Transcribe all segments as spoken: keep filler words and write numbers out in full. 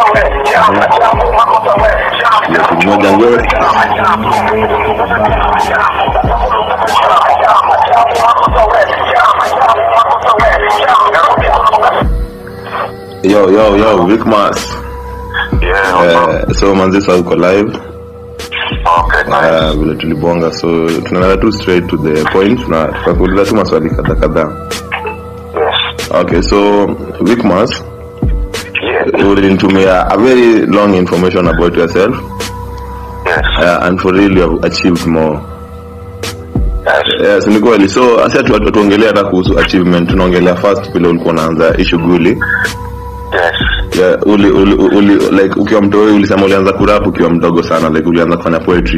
Yo, yo, yo, Vic Mas. Yeah, uh, so manzi sasa uko live. Okay, nice. Uh, vile tulibonga, so tunaenda tu straight to the point na tukakuuliza tu maswali kadha kadha. Yes. Okay, so Vic Mas, Yeah. you will intumia a very long information about yourself. Yes. Uh, and for real you have achieved more. Yes. Yes, ni kweli. So acha tu tuongelea hata kuhusu achievement, tunaongelea first vile ulikuwa unaanza hii shughuli. Yes. Yeah, uli, uli, uli like ukiwa mdogo ulisema ulianza kurap ukiwa mdogo sana, like ulianza kufanya poetry.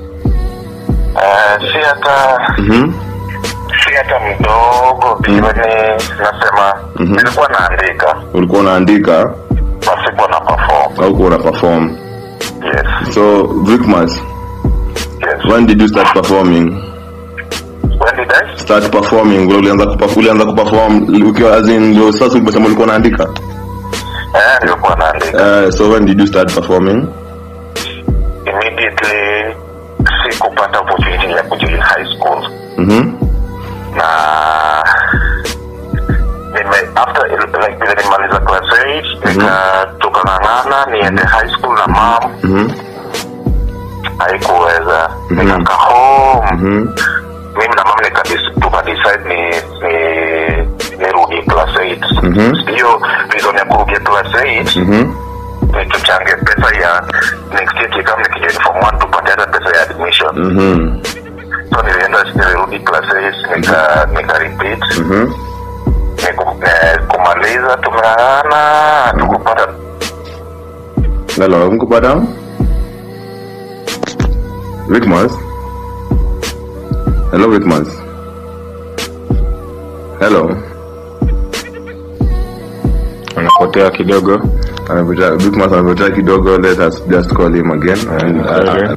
Eh, si hata Mhm. si hata mdogo, bila ni nasema nilikuwa naandika. Ulikuwa unaandika Pasipo na perform. au ulikuwa una perform? Yes. So Vic Mas, Yes. when did you start performing? When did I? Start performing, wewe ulianza kuperform, ulianza kuperform ukiwa as in ndio sasa ulisema ulikuwa unaandika? Eh, nilikuwa naandika. Uh, so when did you start performing? Immediately sikupata opportunity ya kujoin high school. Mhm. Na nime after like bila nimaliza class eight nikatoka ngangana niende high school na mom. Mhm. Haikuweza. Nikakaa home. Mhm. Mimi na mama nika tuka decide ni ni nirudi class eight. Mhm. Hiyo reason ya kurudi class eight. Mhm. Ni tuchange pesa ya next year kama nikijoin form one tupate hata pesa ya admission. Mhm. So nilienda nirudi class eight nika nika repeat. Mhm. Kumaliza tumeana tukupata. Hello, mkupata? Vic Mas? Hello Vic Mas. Hello. Anapotea kidogo. Anapotea Vic Mas anapotea kidogo. Let us just call him again and uh,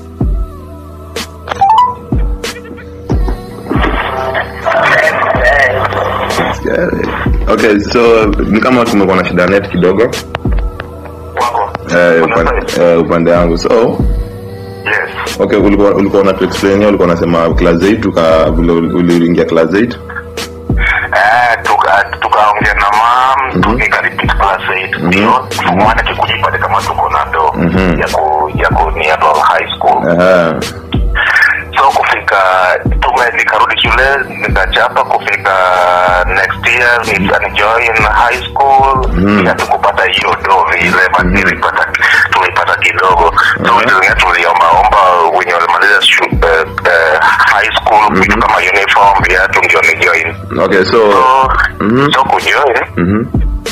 yeah. Okay, so ni kama tumekuwa na shida net kidogo. Wako. Eh, upande eh, upande wangu. So Yes. okay, ulikuwa ulikuwa una explain, ulikuwa unasema class eight uka vile uliingia class eight. Eh, tuka tukaongea na mom, tuka repeat class eight. Ndio, mwana kikujipata kama tuko na do ya ku ya ku ni adult high school. Aha. So kufika tume nikarudi shule nikachapa kufika next year ni join high school ya tukupata hiyo do vile but nilipata tulipata kidogo. So ndio tuliomba omba wenye walimaliza shule uh, high school vitu kama uniform viatu ndio ni join. Okay, so So, mhm. so kujoin Mhm.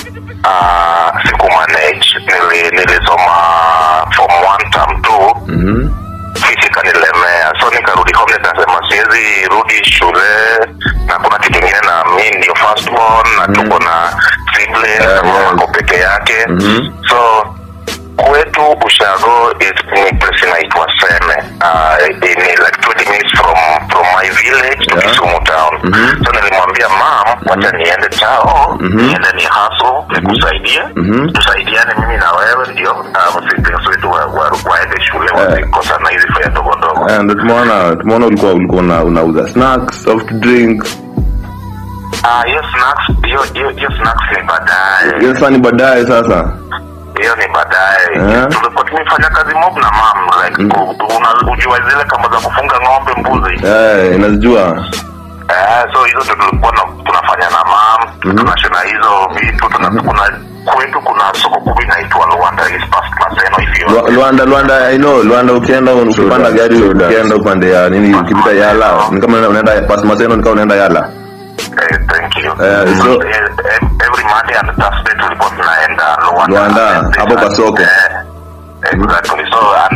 ah uh, siku manage nili nilisoma form one term two. Mhm. Fizika nilemea, so nikarudi home nikasema siwezi rudi shule na kuna kitu kingine na mimi ndio first born na tuko na siblings na mama peke yake. So kwetu Ushago is ni place inaitwa Seme, uh, in like twenty minutes from from my village to Kisumu town. So nilimwambia mom wacha niende chao niende ni hustle nikusaidie tusaidiane mimi na wewe ndio siblings wetu waende shule wasikosa na hizi fare ndogo ndogo. And tumeona tumeona ulikuwa ulikuwa unauza snacks, soft drinks. Ah, yes snacks, hiyo hiyo snacks ni baadaye. Yes, ni baadaye sasa. Hiyo ni baadaye. Tulikuwa tumefanya kazi mob na mom like unajua zile kama za kufunga ng'ombe mbuzi. Eh, inajua. Eh, so hizo tulikuwa tunafanya na mom, tunashona hizo vitu tunakuna kwetu kuna soko kubwa inaitwa Luanda East Past Maseno hivi. Luanda Luanda I know Luanda ukienda ukipanda gari ukienda upande ya nini ukipita Yala ni kama unaenda Past Maseno ni kama unaenda Yala. Eh, thank you. Eh, so every Monday and Thursday tulikuwa tunaenda Luanda. Luanda hapo kwa soko. Exactly. So and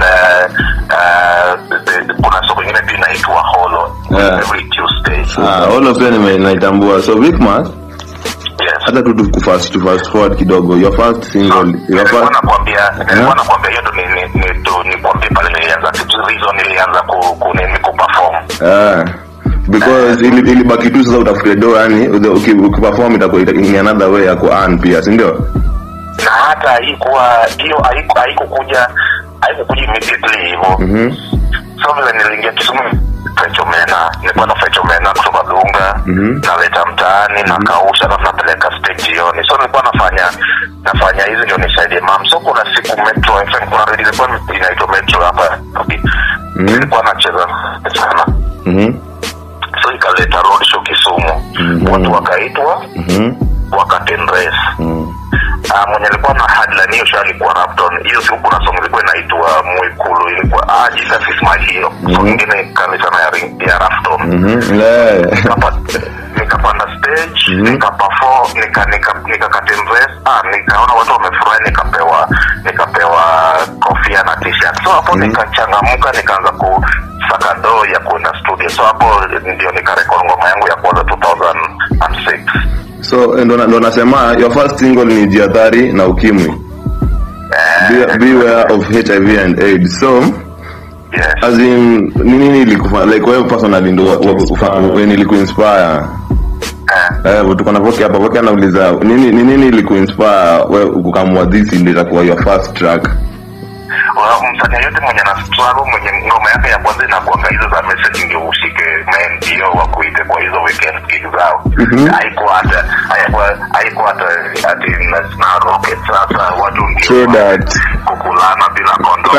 uh, kuna soko nyingine pia inaitwa Holo every Tuesday. Ah, Holo pia nimeitambua. So Vic Mas, yes. Hata tu tu fast to fast forward kidogo. Your first single, your first nakwambia nilikuwa nakwambia hiyo ni ni tu ni kwambia pale nilianza reason nilianza ku ku perform. Ah. Because ili ili baki tu sasa utafute do yani ukiperform itakuwa in another way ya ku earn pia, si ndio? na hata haikuwa hiyo haiko haikukuja haikukuja immediately hivyo. Mhm. So vile niliingia Kisumu Fechomena, nilikuwa na Fechomena kutoka Dunga, Mhm. naleta mtaani na kausha na tunapeleka stage jioni. So nilikuwa nafanya nafanya hizi ndio nisaidie mam. So kuna siku Metro F M kuna radio ilikuwa inaitwa Metro hapa. Mhm. Nilikuwa nacheza sana. Mhm. So ikaleta road show Kisumu. Mhm. Watu wakaitwa, Mhm. wakatendress. Mhm. Ah, mwenye alikuwa na headline hiyo show alikuwa Rapton. Hiyo siku kuna song ilikuwa inaitwa Mwikulu, ilikuwa ah Jesus is my hero. So nyingine kali sana ya ring ya Rapton. Mhm. Le. Nikapanda nikapanda stage, nika perform, nika nika nikakatendress. Ah, nikaona watu wamefurahi, nikapewa nikapewa kofia na t-shirt. So hapo nikachangamuka, nikaanza ku sakado ya kwenda studio. So hapo ndio nikarekodi ngoma yangu ya kwanza two thousand six. So ndo ndo nasema your first single ni Jiathari na Ukimwi. Be, beware of H I V and AIDS. So Yes. as in nini ilikufa like wewe personally ndo wewe nilikuinspire. Eh. Eh, tuko na Voki hapa. Voki anauliza nini nini ilikuinspire wewe ukamwa this ndio itakuwa your first track? Well, msanii yote mwenye na struggle mwenye ngoma yake ya kwanza inakuanga hizo za message ndio ushike main ndio wa kuite kwa hizo weekend gigs zao. Haikuwa hata haikuwa haikuwa hata ati na na rocket sasa watu True ndio that. kukulana bila kondom.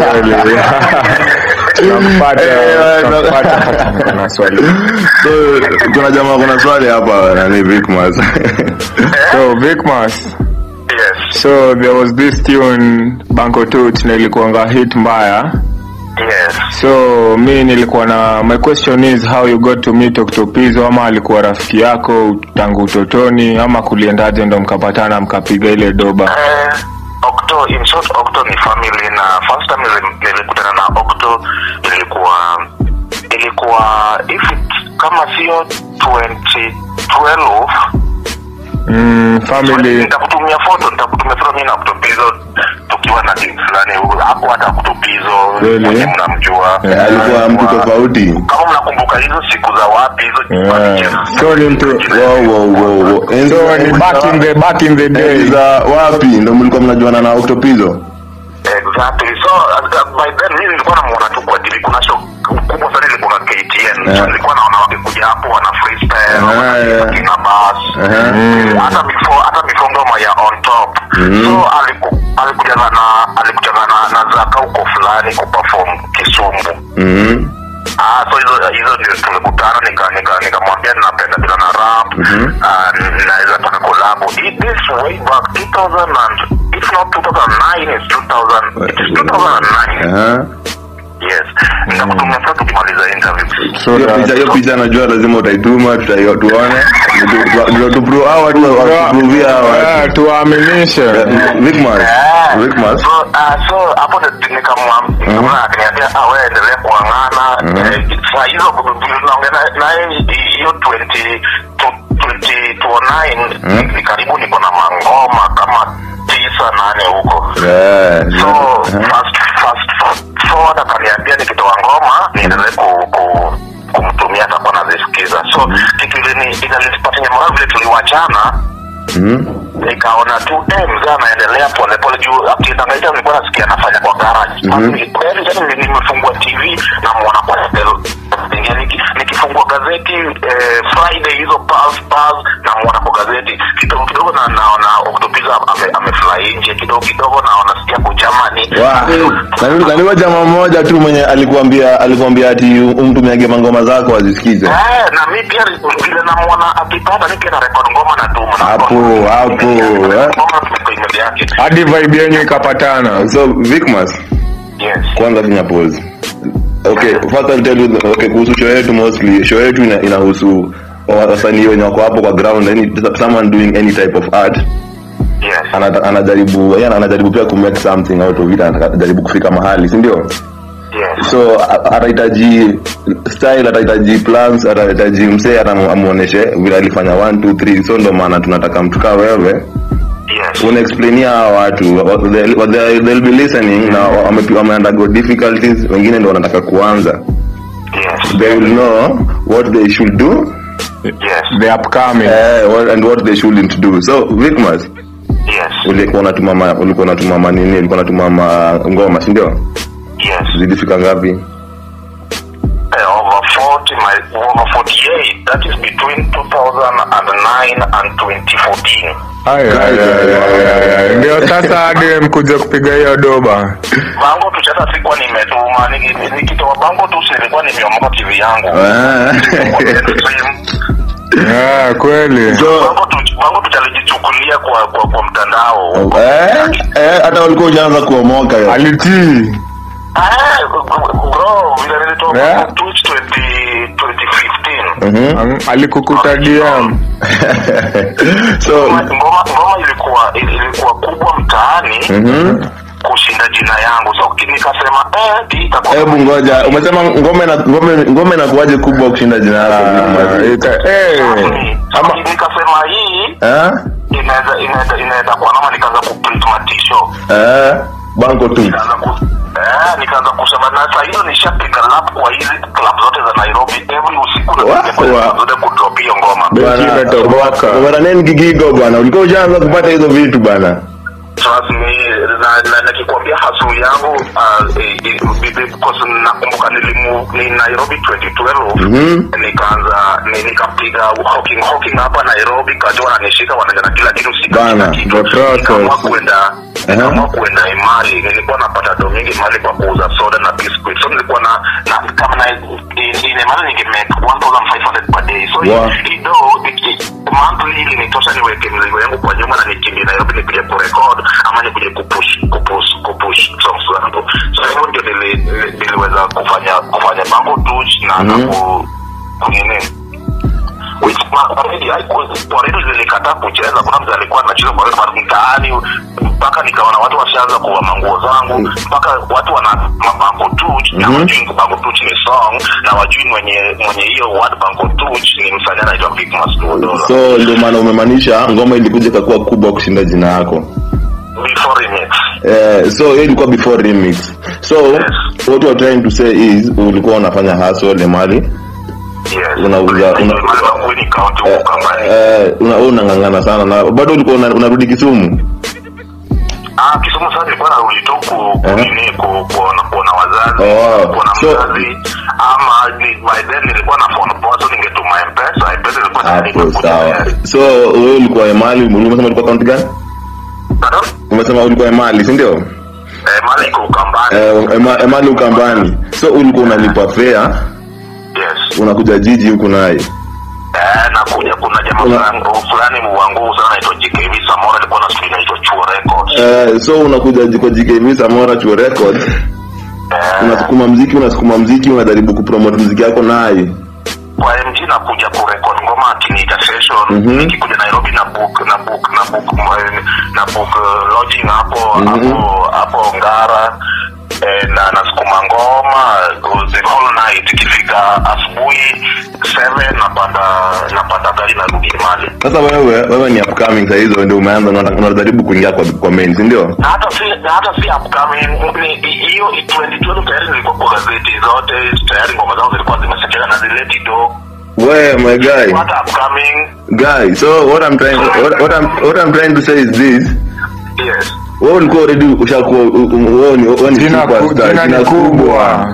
Tunampata tunampata na swali. So kuna jamaa kuna swali hapa na ni Vicmas. So Vicmas, Yes. so there was this tune Banko Toots na ilikuwa hit mbaya. Yes. So mi nilikuwa na my question is how you got to meet Octopizzo, ama alikuwa rafiki yako tangu utotoni ama kuliendaje ndo mkapatana mkapiga ile doba? Eh, Octo, in short Octo ni family, na first time nili- nilikutana na Octo ilikuwa ilikuwa if it, kama sio twenty twelve. Mm, family. Nitakutumia photo, nitakutumia photo mimi na Octopizzo tukiwa na team fulani huko. Hapo hata Octopizzo Really? mwenye mnamjua. Eh, alikuwa mtu tofauti. Kama mnakumbuka hizo siku za wapi hizo Yeah. So ni mtu Wow wow wow. wow. so ni back in the back in the day. Za wapi ndo mlikuwa mnajuana na Octopizzo? Exactly. So uh, by then mimi nilikuwa namuona tu kwa T V. Kuna show kubwa sana ilikuwa K T N. Yeah. So nilikuwa naona wakikuja hapo wana freestyle, Ah, wana yeah. kina bass. Uh-huh. Hata before hata before ngoma ya On Top. So aliku alikuja na alikuja na na Zaka huko fulani ku perform Kisumu. Mhm. Ah, so hizo hizo ndio tulikutana, nika nika nikamwambia ninapenda bila na rap. Ah, naweza taka collab. It is way back two thousand and if not two thousand nine, it's two thousand. It is two thousand nine. Aha. Yes. Nitakutumia sasa tukimaliza interview. So Hiyo picha hiyo picha najua lazima utaituma tutaio tuone. Ndio tu pro hawa tu watuprovia hawa. yeah, tuaminishe. Vicmas. Vicmas. So, uh, so hapo ndio nikamwambia, kama akaniambia ah, wewe endelea kuangana. Sasa hizo tunaongea na hiyo twenty twenty nine ni karibu niko na mangoma kama tisa nane huko. Yeah. So fast fast fast forward akaniambia nikitoa ngoma niendelee ku, ku kumtumia atakuwa nazisikiza. So kitu ile ni inalipatia mara vile tuliwachana. Mhm. Nikaona tu eh mzee anaendelea pole pole juu akitangaza nilikuwa nasikia anafanya kwa garage. Basi kweli jana nimefungua T V na muona kwa Niki, nikifungua gazeti eh, Friday hizo pulse pulse na muona kwa gazeti kidogo kidogo na naona Octopizzo ame amefly nje kidogo kidogo naona sikia kwa Germany. Wow. Na ni jamaa mmoja tu mwenye alikuambia alikuambia ati umtumiage mangoma zako azisikize. Eh, na mimi pia vile namuona akipata niki na record ngoma na tuma na Hapo hapo. ngoma kwa email yake. Hadi vibe yenyu ikapatana. So Vicmas, Yes. kwanza finya pause. Okay, first I'll tell you okay kuhusu show yetu mostly. Show yetu ina, inahusu wasanii wenye wako hapo kwa ground, any someone doing any type of art. Yes. Ana anajaribu, yeye anajaribu pia ku make something out of it, anajaribu kufika mahali, si ndio? Yes. So atahitaji style, atahitaji plans, atahitaji msee atamuoneshe vile alifanya one two three. So ndo maana tunataka mtu kama wewe Yes. una explainia watu they'll, they'll be listening na wame wame undergo difficulties, wengine ndo wanataka kuanza. Yes. They will know what they should do. Yes. The upcoming. Uh, what, and what they shouldn't do. So Vicmas, Yes. Ulikuwa unatuma ma, ulikuwa unatuma nini? Ulikuwa unatuma ngoma, si ndio? Yes. Zilifika ngapi? Uh, over forty, my over forty-eight. That is between two thousand nine and twenty fourteen. Ai ai ai. Ndio sasa hadi mkuja kupiga hiyo doba. Bango tu chata sikuwa nimetuma. Nikitoa bango tu silikuwa nimeomoka T V yangu. Ah, kweli. So bango tu bango tu chalijichukulia kwa kwa, kwa mtandao. Eh eh hata walikuwa unaanza kuomoka hiyo. Alitii. Ah, bro, vile nilitoka Twitch twenty fifteen. Mhm. Alikukuta D M. So ngoma ngoma ilikuwa ilikuwa kubwa mtaani. Mhm. Kushinda jina yangu. So nikasema eh itakuwa. Hebu ngoja, umesema ngome na ngome ngome na kuaje kubwa kushinda jina lako? Eh. Ama nikasema hii Eh? inaweza inaweza inaweza kwa nama nikaanza kuprint matisho. Eh, banko tu. Nikaanza ku eh nikaanza kusema na sasa hiyo nishapiga lap kwa hizi club zote za Nairobi every usiku na ningependa zote kudrop hiyo ngoma. Beki imetoboka. Bwana nini gigigo bwana? Ulikuwa unaanza kupata hizo vitu bwana. Trust me, na na nikikwambia hasu yangu because nakumbuka nilimu ni Nairobi twenty twelve. Mhm. Nikaanza nikapiga hawking hawking hapa Nairobi, kajua wananishika wanaenda na kila kitu Bana, kitu. the process. Nikaamua kwenda nikaamua kwenda Imali. Nilikuwa napata do mingi Imali kwa kuuza soda na biscuit. So nilikuwa na na kama na in Imali ningemake one thousand five hundred per day. So wow. Ido monthly ilinitosha niweke mzigo yangu kwa nyuma na nikimbie Nairobi nipige ku record ama nikuje kupush kupush kupush songs zangu. So hivyo ndio niliweza kufanya kufanya bango touch na mm-hmm. ku kunini which already I was already nilikataa kucheza. Kuna mtu alikuwa anacheza kwa record mtaani mpaka nikaona watu washaanza kuwa manguo zangu mpaka watu wana bango touch na wajui bango touch ni song na wajui mwenye mwenye hiyo word bango touch ni msanii anaitwa Big Mas. So ndio maana umemaanisha ngoma ilikuja ikakuwa kubwa kushinda jina yako before remix. Eh, so hiyo ilikuwa before remix. So yes. What you are trying to say is ulikuwa unafanya hustle mali. Yes. Unauza una Makueni county Ukambani. Eh, una unangangana sana na bado ulikuwa unarudi Kisumu. Ah, Kisumu sasa nilikuwa narudi tu ku nini ku kuona kuona wazazi, oh, kuona so, mzazi ama by then nilikuwa na phone poa so ningetuma M-Pesa, M-Pesa ilikuwa hapo sawa. So wewe ulikuwa Emali, umesema ulikuwa county gani? Pardon? Umesema ulikuwa Emali, si ndio? Eh, Emali iko Ukambani. Eh, Emali Ukambani. So ulikuwa unalipa fare? Yes. Unakuja jiji huko naye. Eh, nakuja kuna jamaa fulani fulani mwangu sana anaitwa J K V Samora, alikuwa na studio inaitwa Chuo Records. Eh, so unakuja kwa J K V Samora Chuo Records. Eh, unasukuma muziki, unasukuma muziki, unajaribu kupromote muziki yako naye. Kwa M G nakuja ku record ngoma akiniita session. Mm-hmm. Nikikuja Nairobi na book na book na book na book uh, lodging hapo mm-hmm. hapo hapo Ngara. Eh, na nasukuma ngoma the whole night. Ikifika asubuhi seven napanda napanda gari na rudi Mali. Sasa wewe wewe ni upcoming sasa, hizo ndio umeanza unajaribu kuingia kwa kwa main, si ndio? Na hata si na hata si upcoming hiyo twenty twelve tayari nilikuwa kwa gazeti zote tayari, ngoma zangu zilikuwa zimesekeka na zile kidogo. Where my guy? What upcoming guy? So what I'm trying what, what I'm what I'm trying to say is this. Yes. Wewe ulikuwa already ushakuwa wewe ni wewe ni superstar, jina kubwa.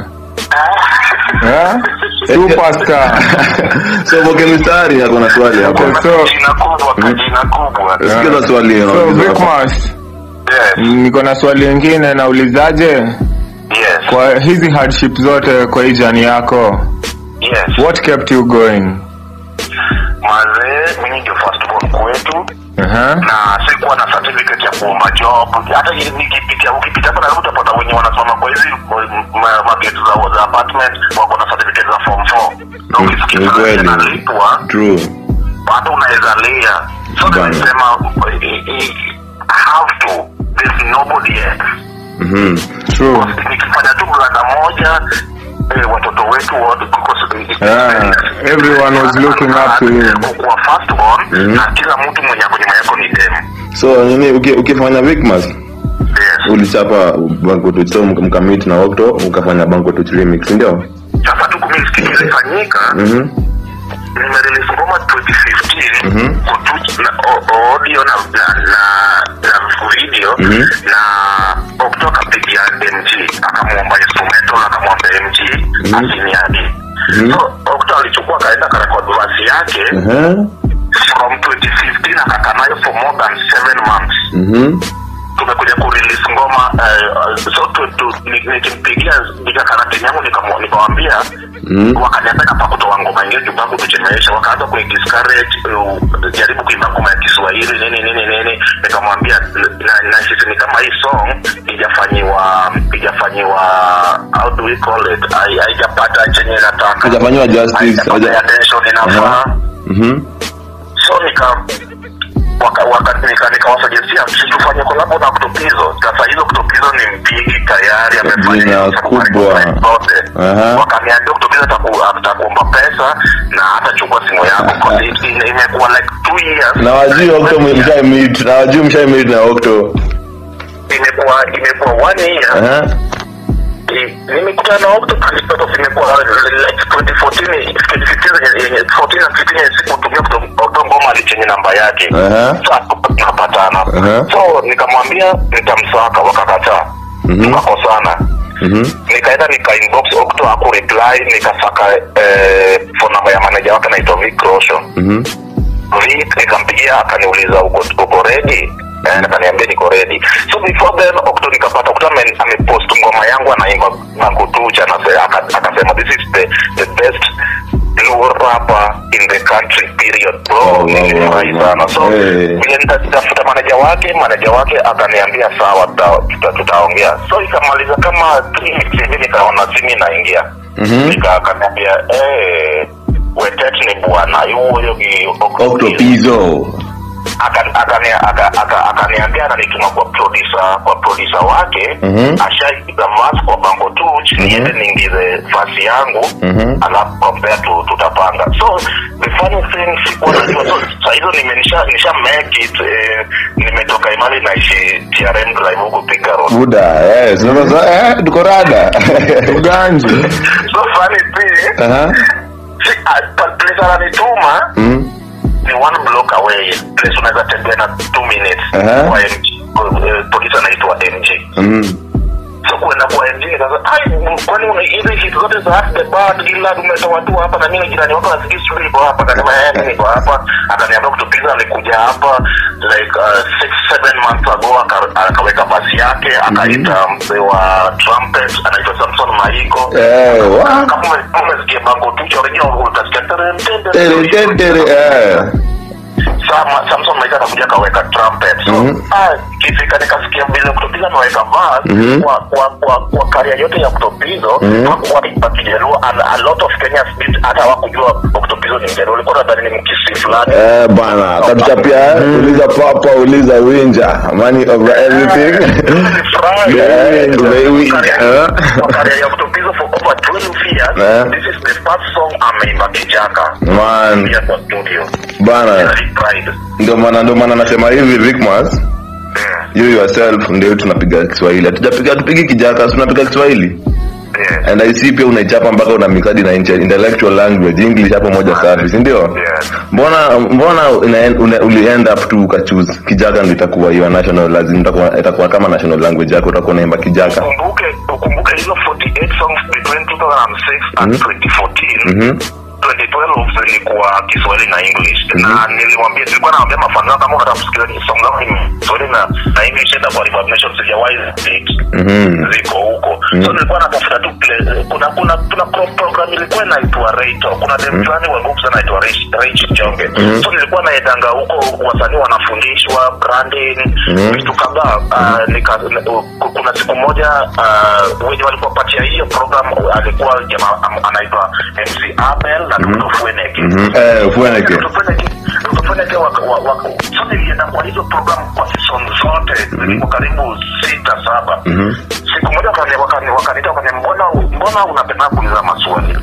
Eh? Superstar. So boke mistari yako na swali hapo. So jina kubwa, jina kubwa. Sikiza swali hilo. So Big Mas. Yes. Niko na swali lingine, naulizaje? Yes. Kwa hizi hardship zote kwa hii journey yako. Yes. What kept you going? Maze, mimi ndio first born kwetu. Uh-huh. Na sikuwa na certificate ya kuomba job. Hata nikipitia ukipita hapa na utapata wenye wanasoma kwa hizi market za za apartment wako na certificate za form four. Na ukisikia nalipwa true. Hata unaweza lea. So nasema have to. There's nobody else. Mhm. True. Nikifanya tu blanda moja eh, watoto wetu wote yeah, everyone was looking up to you. Kwa first born mm-hmm. Na kila mtu mwenye ako nyuma yako ni dem. So nini ukifanya Big Mas? Yes. Ulichapa bango tu so mkamit na Octo ukafanya bango tu remix, ndio? Sasa tu kumi skiki ilifanyika. Mhm. Nimerelease ngoma twenty fifteen mhm kutuch na audio na na na Mhm. Na Okto akapigia M G, akamwomba instrumental, akamwomba M G asiniadi. Mhm. So Okto alichukua kaenda karekod verse yake Mhm. from twenty fifteen akakaa nayo for more than seven months. Mhm. Tumekuja ku release ngoma uh, so to, to nikimpigia nikakarati yangu nikamwambia Mhm. wakaniambia hapa kutoa ngoma nyingine tubangu tuchemesha, wakaanza ku discourage uh, jaribu kuimba ngoma ya Kiswahili nini nini nini. Nikamwambia na, na sisi ni kama hii song ijafanywa ijafanywa how do we call it, haijapata chenye nataka, Hajafanywa justice, haja attention inafaa. Mhm. So nika waka waka nika nikawasajisia tufanye collab na Kutupizo. Sasa hizo Kutupizo ni mpigi tayari amefanya kubwa. Aha. Wakaniambia Kutupizo atakuomba pesa na hata chukua simu yako kwa imekuwa like two years. Na wajui Okto mshai meet, na wajui mshai meet na Okto. Imekuwa imekuwa one year. Aha. Nimekutana na Okto Kristo imekuwa like twenty fourteen twenty fifteen fourteen na fifteen sikutumia Okto ngoma alichenye namba yake. Aha. Tunapatana. Aha. So nikamwambia nitamsaka, wakakataa. Tukakosana. Mhm. Nikaenda nika inbox Okto haku reply, nikasaka eh, phone number ya manager wake anaitwa Vic Rosho. Mhm. Vic nikampigia akaniuliza uko uko ready? Eh, akaniambia niko ready. So before then Okto nikapata Okto amepost ngoma yangu anaimba Mangutucha na akasema this is the the best Luo rapper in the country period bro. Oh, wow, wow, wow. So vile nitafuta manager wake, manager wake akaniambia sawa tutaongea. So ikamaliza kama three weeks hivi nikaona simu inaingia. Mhm. Nika akaniambia eh wetet ni bwana huyo ni Okto Pizo. akaniambia akaniambia ananituma kwa producer kwa producer wake. Mhm. Ashaipiga verse kwa Bango Tuch niende niingize verse yangu. Mhm. Alafu compare tu tutapanga. So the funny thing sikuwa najua, so sasa hizo nimenisha nisha make it eh, nimetoka Imali naishi T R M drive huko Thika Road. Buda, yes. Sasa eh tuko rada. Uganji. So funny thing, Aha. si place ananituma Mhm. ni one block away. Place unaweza tembea na two minutes. Aha. Kwa M G. Police anaitwa M G. Mhm. So kuenda kwa M G sasa, ai kwani una hizi hit zote za the bad ila umetoa watu hapa na mimi jirani wako nasikia story kwa hapa kama yeye niko hapa. Akaniambia Kutupiza alikuja hapa like uh, six seven months ago akaweka basi yake akaita mzee wa trumpet anaitwa Samson Maiko. Eh, wa. Kama umesikia Bango Tucho original utasikia Tere tere eh. Sama Samson Maika anakuja kaweka trumpet. So Mhm. ah kifika nikasikia vile Kutupiza ameweka bass Mhm. kwa kwa kwa, kwa career yote ya Kutupizo Mhm. hakuwa kijaluo, and a lot of Kenya's beat hata hawakujua Kutupizo ni Mjaluo, walikuwa nadhani ni Mkisi fulani. Eh bana, katuchapia uliza papa uliza winja. Money over everything. Yeah, we- uh. Kwa career ya Kutupizo for over twelve years, Yeah. this is the first song ameimba kijaka. Man, Pia kwa studio. bana. Very pride. Ndio maana ndio maana nasema hivi Rickmas, Mm. you yourself ndio tunapiga Kiswahili. Hatujapiga tupigi kijaka, tunapiga Kiswahili. Yeah. And I see pia unaichapa mpaka una mikadi na intellectual language English hapo moja safi, si ndio? Yeah. Mbona mbona una, una, uli end up tu ukachoose kijaka ndio itakuwa your national, lazima itakuwa itakuwa kama national language yako, utakuwa unaimba kijaka. Ukumbuke ukumbuke hizo forty-eight songs between two thousand six and Mhm. twenty fourteen. Mhm. twenty twelve zilikuwa Kiswahili na English. Na nilimwambia nilikuwa naambia mafano kama unataka kusikia song zangu ni Kiswahili na na English enda kwa Reverb Nation sijawahi ziki. Mhm. Ziko huko. So nilikuwa natafuta tu play, kuna kuna kuna pro- program ilikuwa inaitwa Raito. Kuna dem fulani wa groups anaitwa Rich Rich Jonge. So nilikuwa naendanga huko wasanii wanafundishwa branding vitu kadhaa. Ah, nika kuna siku moja uh, wenye walikuwa patia hiyo program alikuwa jamaa am- anaitwa M C Abel na Doctor Fueneke. Mhm. Eh, Fueneke. Doctor Fueneke Doctor Fueneke wako wako so nilienda kwa hizo program kwa season zote zilikuwa karibu sita saba. Mhm. Siku moja wakani wakani wakanita wakani mbona mbona unapenda kuuliza maswali.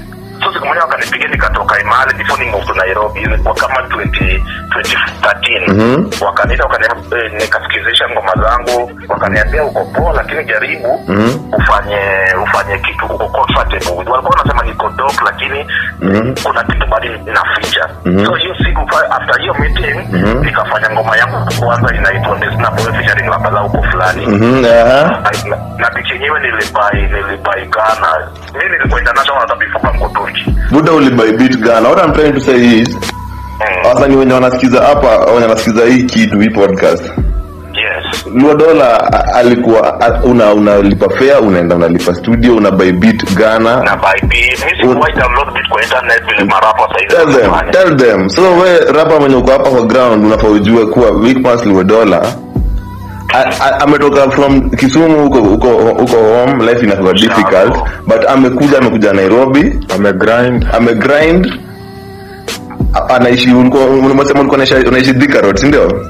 So siku moja wakanipigia nikatoka Imali before ni move to Nairobi ilikuwa kama twenty thirteen. Mhm. Wakaniita wakaniambia eh, nikasikizisha ngoma zangu, wakaniambia uko poa lakini jaribu Mhm. ufanye ufanye kitu uko comfortable. Walikuwa wanasema niko dope lakini Mhm. kuna kitu bado inaficha. Mhm. So hiyo siku after hiyo meeting Mhm. nikafanya ngoma yangu kwanza inaitwa Desna Boy featuring Labala huko fulani. Mhm. Aha. Na, na picha yenyewe nilibai nilibai Ghana. Mimi nilikuwa international hata before Bango Turki. Buda ulibuy beat Ghana. What I'm trying to say is sasa ni wenye wanasikiza hapa, wenye wanasikiza hii kitu, hii podcast. Yes. Luadola alikuwa una unalipa fare, unaenda unalipa studio, una buy beat Ghana. Na buy beat. Mimi sikuwahi download beat kwa internet vile marapa sasa hivi. Tell them, tell them. So we rapper mwenye uko hapa kwa ground unafaa ujue kuwa Wickmas Luadola ametoka from Kisumu huko huko huko home, life inakuwa difficult, but amekuja amekuja Nairobi, amegrind amegrind anaishi ulikuwa unasema ulikuwa unaishi Thika Road, si ndio?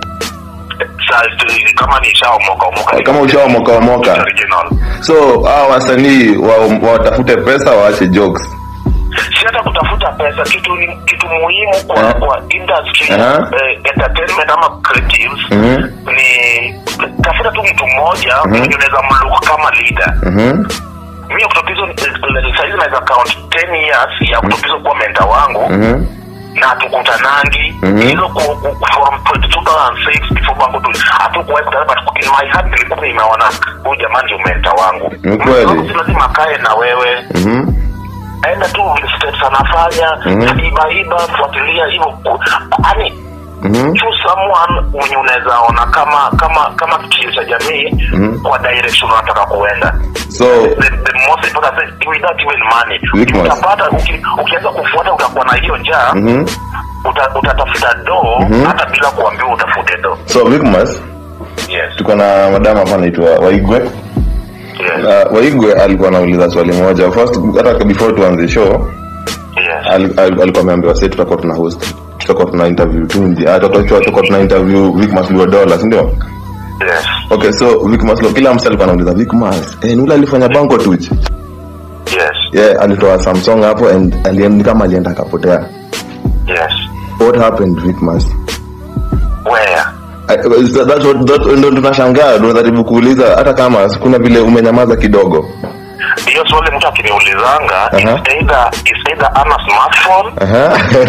Kama ni shao moka moka Kama ushao moka moka original. So hao wasanii watafute pesa, waache jokes. Si hata kutafuta pesa, kitu ni kitu muhimu kwa uh-huh. kwa industry uh-huh. eh, entertainment ama creatives uh-huh. ni tafuta tu mtu mmoja uh-huh. mwenye unaweza mlook kama leader. Mhm. Mimi kutopizo saizi naweza count ten years ya kutopizo kuwa mentor wangu. Mhm. Na tukutanangi hizo from two thousand six before Bango tu hatukuwahi kutana, but in my heart nilikuwa nimeona huyu jamaa ndio mentor wangu. Ni kweli. Si lazima kae na wewe. Mhm. Aenda tu steps anafanya, Mhm. iba iba fuatilia hivyo. Yaani Mhm. choose someone mwenye unaweza ona kama kama kama kitu cha jamii Mhm. kwa direction unataka kuenda. So the, the most important thing without even money. Wickmas. Utapata uki, ukianza kufuata utakuwa na hiyo njaa. Mhm. Uta, utatafuta do Mhm. hata bila kuambiwa utafute do. So Wickmas, Yes. tuko na madam hapa anaitwa Waigwe. Yes. Uh, Waigwe alikuwa anauliza swali moja. First hata before tuanze show, Yes. al, al, alikuwa ameambiwa sasa tutakuwa tuna host. Tutakuwa tuna interview tu nje. Hata tutakuwa tutakuwa tuna interview Wickmas Luadola, si ndio? Yes. Okay, so Wickmas Luadola, kila mtu alikuwa anauliza Wickmas, eh, nula alifanya Bango Tuji. Yes. Yeah, alitoa Samsung hapo and alienda kama alienda akapotea. Yes. What happened Wickmas? Where? I, that's what that ndo tunashangaa, ndo najaribu kuuliza hata kama kuna vile umenyamaza kidogo. Hiyo swali mtu akiniulizanga, Uh-huh. is either is either ana smartphone Aha.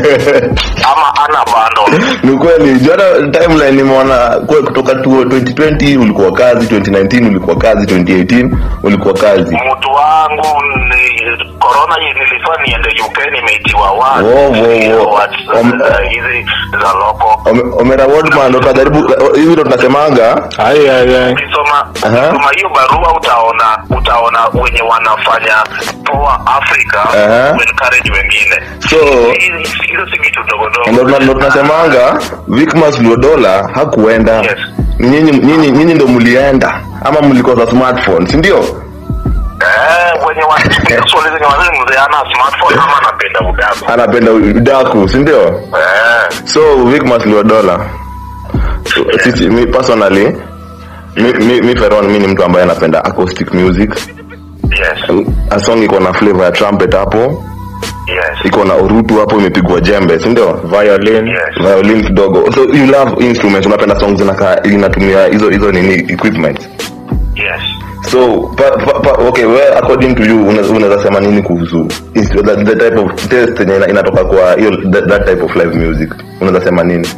ama ana bundle. Ni kweli, jana timeline nimeona kwa kutoka twenty twenty ulikuwa kazi, twenty nineteen ulikuwa kazi, twenty eighteen ulikuwa kazi. Mtu wangu ni corona hii nilifanya niende U K nimeitiwa wapi? Wo, wo, wo. Om- Hizi za loko. Ome- Omera Wordman ndo tunajaribu hivi ndo tunasemanga. ai ai ai Ukisoma Aha. kama hiyo barua utaona utaona wenye wanafanya poa Africa Aha. encourage wengine. So Hizi hizo si vitu dogo dogo. ndo tuna- ndo tunasemanga Wickmas Luadola hakuenda. Yes. Nyinyi nyinyi nyinyi ndo mlienda ama mlikosa smartphone, si ndio? Eh, wenye wanapiga swali zenye wazee mzee ana smartphone ama anapenda udaku. Anapenda udaku, si ndio? Eh. So Wickmas Luadola, sisi mi personally mi mi, mi Feron, mi ni mtu ambaye anapenda acoustic music. Yes. A song iko na flavor ya trumpet hapo, Yes. iko na urutu hapo, imepigwa jembe, si ndio? violin Yes. Violin kidogo. So you love instruments, unapenda songs zinakaa inatumia hizo hizo nini equipment. Yes. So pa, pa, pa, okay, well, according to you una- unaweza sema nini kuhusu instru- the, the type of taste yenye ina- inatoka kwa hiyo that, that type of live music, unaweza sema nini?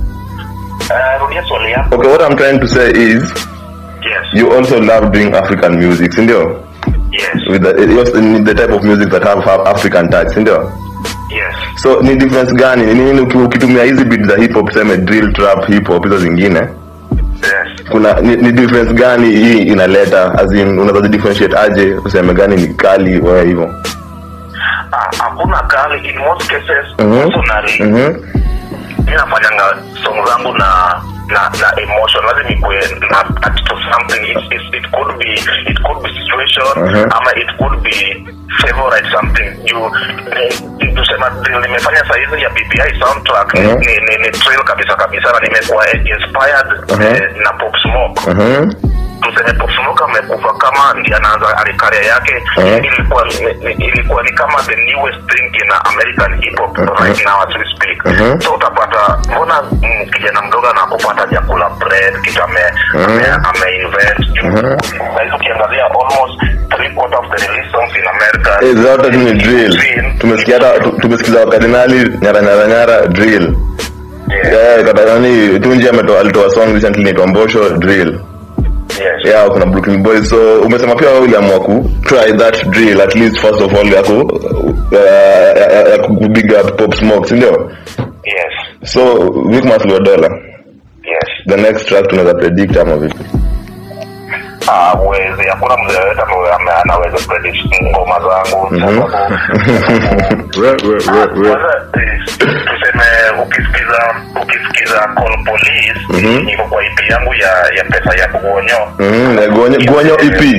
Eh, rudia swali yako. Okay, what I'm trying to say is Yes. you also love doing African music, si ndio? Yes. With the, it was the type of music that have, have African touch, si ndio? Yes. So ni difference gani? Ni nini uki- ukitumia hizi beat za hip hop, sema drill, trap, hip hop hizo zingine? Yes. Kuna ni, ni difference gani hii inaleta? As in unaweza differentiate aje useme gani ni kali wewe hivyo? Ah, hakuna kali in most cases. Mhm. Personally, Mhm. mimi nafanyanga song zangu na na na emotion, lazima ikuwe na attached to something. It, it, it could be it could be situation Uh-huh. ama it could be favorite something. You eh, tusema drill nimefanya saizi ya B P I soundtrack Uh-huh. ni, ni ni trail kabisa kabisa na nimekuwa inspired Uh-huh. eh, na Pop Smoke. Mhm. tuseme Pop Smoke amekufa kama ndiye anaanza alikaria yake, uh-huh. ilikuwa ilikuwa ni kama the newest thing in American hip hop, uh-huh. right now as we speak. Uh-huh. So utapata mbona mm, kijana mdogo anakupata chakula bread kitu ame uh-huh. ame, ame invent. Uh-huh. Na ukiangalia almost three quarter of the release songs in America is zote ni drill. Tumesikia tumesikiza wakadinali nyara nyara nyara drill. Yeah, yeah, kata nani Tunji ametoa alitoa song recently inaitwa Mbosho drill. Yes. Yeah, kuna Brooklyn Boys. So umesema pia wao iliamua ku try that drill at least first of all yako uh, uh, big up Pop Smoke, ndio? Yes. So Wickmas wa dollar. Yes. The next track tunaweza predict ama vipi? Ah, wezi hakuna mzee yote ambaye anaweza predict ngoma zangu. Wewe wewe wewe. Tuseme ukisikiza ukisikiza Call Police niko kwa E P yangu ya ya pesa ya Gonyo. Mhm, na Gonyo Gonyo E P.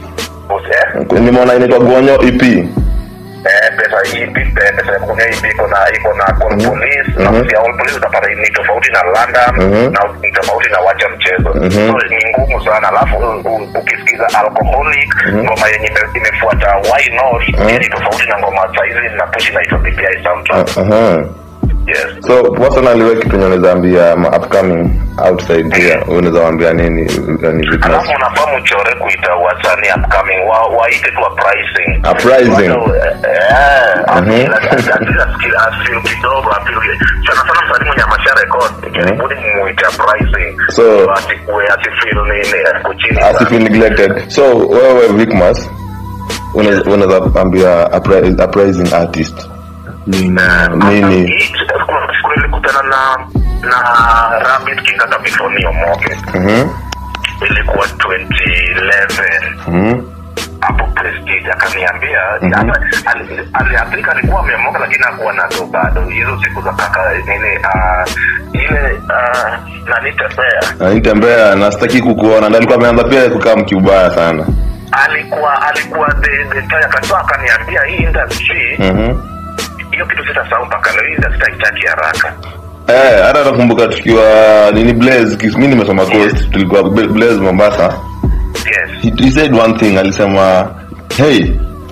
Ose. Nimeona inaitwa Gonyo E P. Eh, pesa E P, pesa ya Gonyo E P iko na iko na Call Police, na pia Call Police utapata ni tofauti na London na ni tofauti na Wacha Mchezo. So ni ngumu sana. Alafu ukisikiza Alcoholic ngoma yenye imefuata Why Not ni tofauti na ngoma saizi na push na B P I soundtrack. Uh-huh. Yes. So personally wewe kitu unaweza ambia upcoming outside here unaweza waambia nini ni vipi? Alafu unafahamu chore kuita wasanii upcoming wa waite tu pricing. A pricing. Eh, atila skill asili kidogo apili. Sana sana msanii mwenye amasha record ikibudi muite pricing. So asikue asifeel nini kuchini. Asifeel neglected. So wewe Wickmas unaweza ambia a pricing artist nini nini kulikutana na na Rabbit Kingata before ni omoke. Mhm. Ilikuwa twenty eleven. Mhm. Hapo Prestige akaniambia hata aliathirika alikuwa amemoka lakini hakuwa na ndo bado hizo siku za kaka nini uh, ile uh, na nitembea na nitembea na sitaki kukuona ndio alikuwa ameanza pia kukaa mkiubaya sana. Alikuwa alikuwa the the taya katoa akaniambia hii industry mhm hiyo kitu sitasahau mpaka leo, sitaitaki haraka. Eh, hata nakumbuka tukiwa nini Blaze, mimi nimesoma Coast, tulikuwa Blaze Mombasa. Yes. He, he said one thing, alisema, "Hey,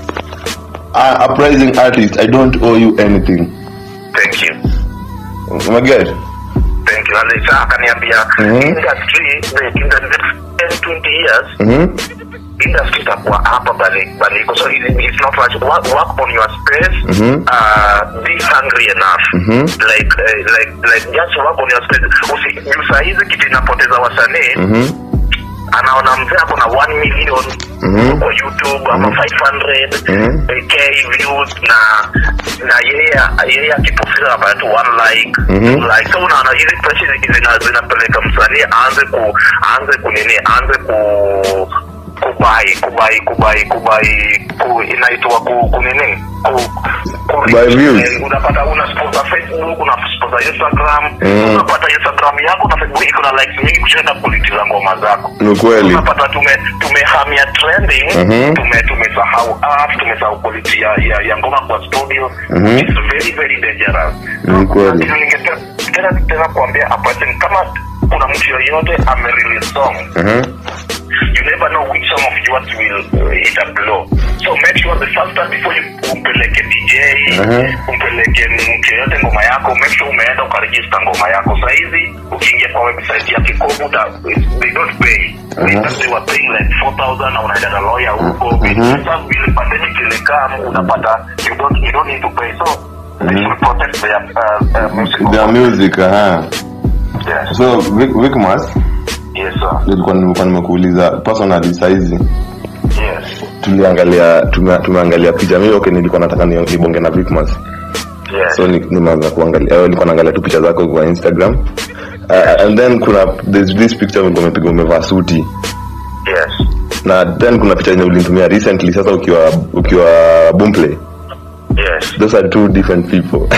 I, a pricing artist, I don't owe you anything." Thank you. Oh my God. Thank you. Alisa akaniambia industry the in the next ten twenty years. Mhm. Industry itakuwa hapa bali bali so it's not much work, work on your space. Mm-hmm. Uh be hungry enough. Mm-hmm. like uh, like like just work on your space. Usisaidize kitu inapoteza wasanii. Mhm. Anaona mzee ako na one million mm-hmm. kwa YouTube ama mm-hmm. five hundred mm-hmm. k views na na yeye yeye akipofika hapa tu one like mm-hmm. like so unaona hizi pressure zina zinapeleka msanii aanze ku aanze kunini aanze ku kubai kubai kubai kubai ku inaitwa ku kunini ku kubai views. Unapata una sponsor Facebook, una sponsor Instagram, mm. unapata Instagram yako na Facebook iko na likes mingi kushinda quality za ngoma zako. Ni kweli. Unapata tume tumehamia trending, mm-hmm. tume tumesahau art, tumesahau quality ya, ya, ya ngoma kwa studio. Mm-hmm. It's very very dangerous. Ni kweli. Ningependa tena kuambia hapa kama kuna mtu yoyote ame release song. Mhm. You never know which song of yours will uh, hit a blow. So make sure the first time before you umpeleke D J, uh-huh. umpeleke mtu yote ngoma yako, make sure umeenda ukaregister ngoma yako. Sasa hizi ukiingia kwa website ya Kikobu they don't pay. Uh-huh. They were paying like four thousand na unaenda na lawyer huko. Uh-huh. Sasa vile pandemic ilekam unapata you don't you don't need to pay. So uh-huh. they should protect their uh, uh, music. Their music, uh-huh. Yes. So Wickmas, yes sir. Nilikuwa nilikuwa nimekuuliza personally saizi. Yes. Tuliangalia tume, tumeangalia picha mimi okay nilikuwa nataka nibonge na Wickmas. Yes. So nimeanza kuangalia eh nilikuwa naangalia tu picha zako kwa Instagram. Uh, and then kuna there's this picture when umepiga umevaa suti. Yes. Na then kuna picha yenye ulinitumia recently sasa ukiwa ukiwa Boomplay. Yes. Those are two different people.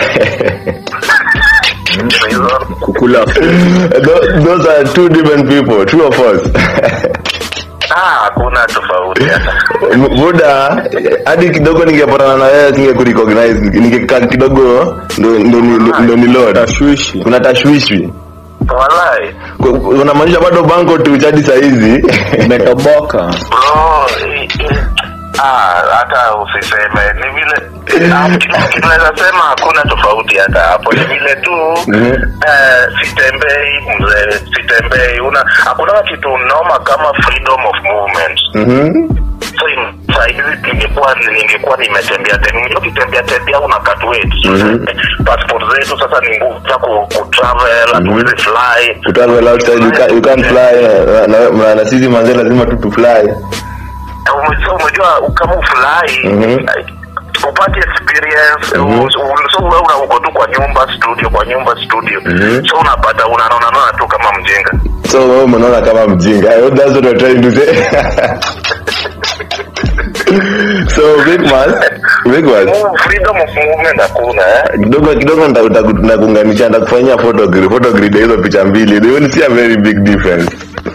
Kukula. those, those are two different people, two of us. Ah, kuna tofauti hata. Buda, hadi kidogo ningepatana na wewe singe-recognize, ningekaa kidogo ndo ndo ndo ni load. Tashwishi. Kuna tashwishi. Walai. Unamaanisha bado banko tu jadi saa hizi Mekaboka. Bro, i, i, ah, hata usiseme ni vile tunaweza sema hakuna tofauti hata hapo. Ni vile tu Mhm. eh, sitembei mzee, sitembei. Una hakuna kitu noma kama freedom of movement. Mhm. So sasa hivi ningekuwa ningekuwa nimetembea tembea ukitembea tembea una cut weight. Mhm. Passport zetu sasa ni ngumu za ku, ku travel and we fly. To travel outside you can't, you can't fly na, na, na, na sisi manze lazima tu tu fly. Umejua umejua kama fly Mhm. upate experience. Mhm. u- so wewe una uko tu kwa nyumba studio kwa nyumba studio Mhm. so unapata unaona naona tu kama mjinga. So wewe unaona kama mjinga. That's what I'm trying to say. So big man, big man. Oh, freedom of movement hakuna eh. Kidogo kidogo ndakuunganisha ndakufanyia photography photography hizo picha mbili. They will see a very big difference.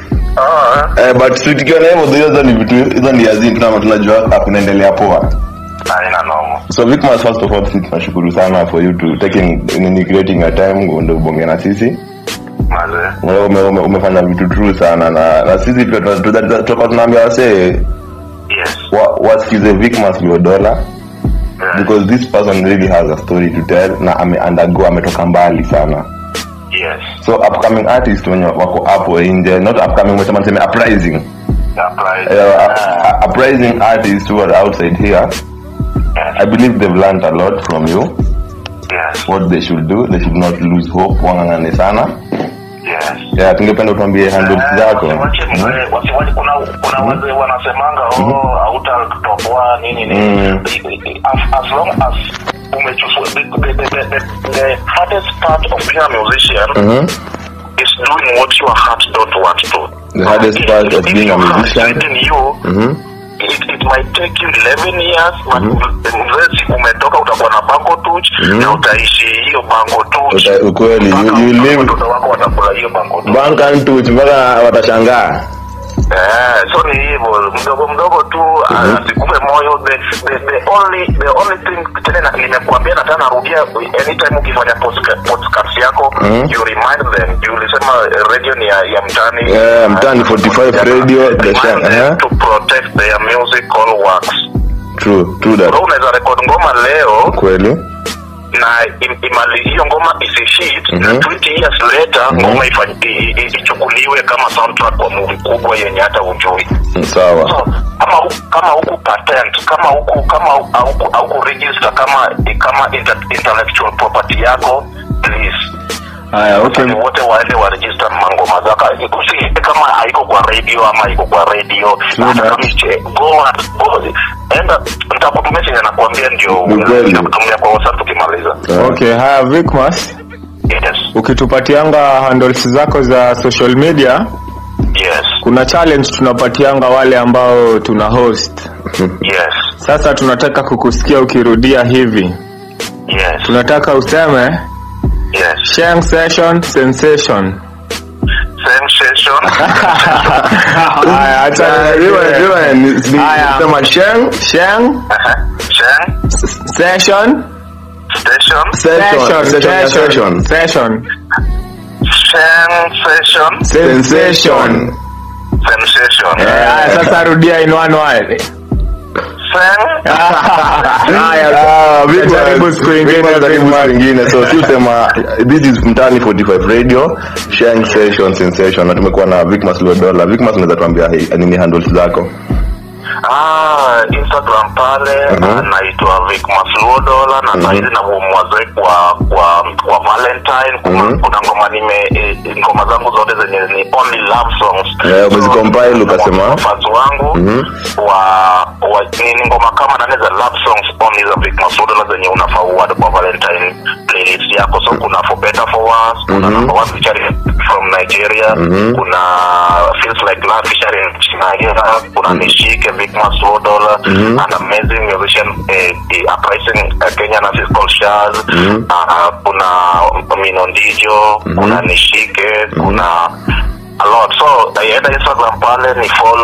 Ah, Eh, but tukiwa na hivyo hizo ni vitu hizo ni azini tunama tunajua kunaendelea poa. haina nomo. So Vicmas, first of all, sisi tunashukuru sana for you to taking in creating a time ndio ubonge na sisi. Maze. Wewe ume, ume, umefanya vitu true sana na na sisi pia tutakuwa tunaambia wase Yes. wa, wasikize Vicmas Luodola Yeah. because this person really has a story to tell na ame undergo ametoka mbali sana. Yes. So upcoming artists wenye wako hapo nje, not upcoming, umesema niseme uprising. Apply. Uh, uh, uprising artists who are outside here, Yes. I believe they've learned a lot from you. Yes. What they should do, they should not lose hope, wangangane sana. Yes. Yeah, tungependa utuambie handles zako. Wasiwache mzee, wasiwache kuna kuna wazee wanasemanga oh hautatoboa nini nini. Mm. As, as long as umechukua the, the, the, the, the hardest part of being a musician Mhm. is doing what your heart don't want to. The hardest If- part if- of if being a your heart musician. is in you, Mhm. it, it might take you eleven years but mzee siku umetoka utakuwa na bango touch na utaishi hiyo bango touch. Uta- ukweli, you- Mpaka you live- watoto wako watakula hiyo bango touch. Bank and touch mpaka watashangaa. Eh, so ni hivyo mdogo mdogo tu asikupe moyo. The, the, the only the only thing tena na- nimekuambia na tena narudia, anytime ukifanya podcast podcast yako Mhm. you remind them, you ulisema eh, radio ni ya, ya mtani. Yeah, Mtani forty-five radio, the remind same, them uh-huh. to protect their musical works. True, true Bro, that. unaweza record ngoma leo Kweli. na im- imali hiyo ngoma isishit Mhm. na twenty years later Mhm. ngoma ifanye i- i- ichukuliwe kama soundtrack kwa movie kubwa yenye hata ujui. Mm, sawa. So, kama hu- kama huku patent kama huku kama huku huku register kama kama inter, intellectual property yako, please Haya, okay. wale wote waende wa register mangoma zako. Ikusi kama haiko kwa radio ama haiko kwa radio hata that. kama iche go and go enda nitakutumia chenye nakwambia ndio Ni kweli. nitakutumia kwa WhatsApp tukimaliza. Yeah. Okay, haya Vicmas, Yes. ukitupatianga handles zako za social media, Yes. kuna challenge tunapatianga wale ambao tuna host. Yes. Sasa tunataka kukusikia ukirudia hivi. Yes. Tunataka useme Yes. Sheng session sensation. Sensation. Haya, acha Yeah, niwe- jua- jua ni- ni- Haya. sema Sheng Sheng Uh-huh. Sheng. session Station. session, session, ya session. session Sheng session. sensation. Sensation. Eh, haya, sasa rudia in one word. Seng. Haya, Ah, big Jaribu man. siku ingine, Big man, big jaribu man. siku ingine. So si usema this is Mtani forty-five radio, Sheng session sensation, na tumekuwa na Vicmas Luodola. Vicmas, unaweza tuambia hey, nini handles zako? Ah, Instagram pale Mhm. anaitwa Vicmas Luodola na Mhm. saizi na mwaze kwa kwa kwa Valentine kuna, Mhm. kuna ngoma nime eh, ngoma zangu zote zenye ni only love songs. Yeah, umezicompile ukasema. fans wangu Mhm. wa wa ni ni ngoma kama nane za love songs only za Vicmas Luodola zenye una forward kwa Valentine playlist yako. So kuna For Better For Us, kuna Mhm. number one featuring from Nigeria, Mhm. kuna Feels Like Love featuring Chinagira, kuna Nishike Vicmas Luodola, Mhm. an amazing musician eh, the uprising uh, Kenyan artist called Shaz. Mhm. Uh, kuna Mino Ndijo, Mhm. kuna Nishike, kuna a lot. So enda Instagram pale ni follow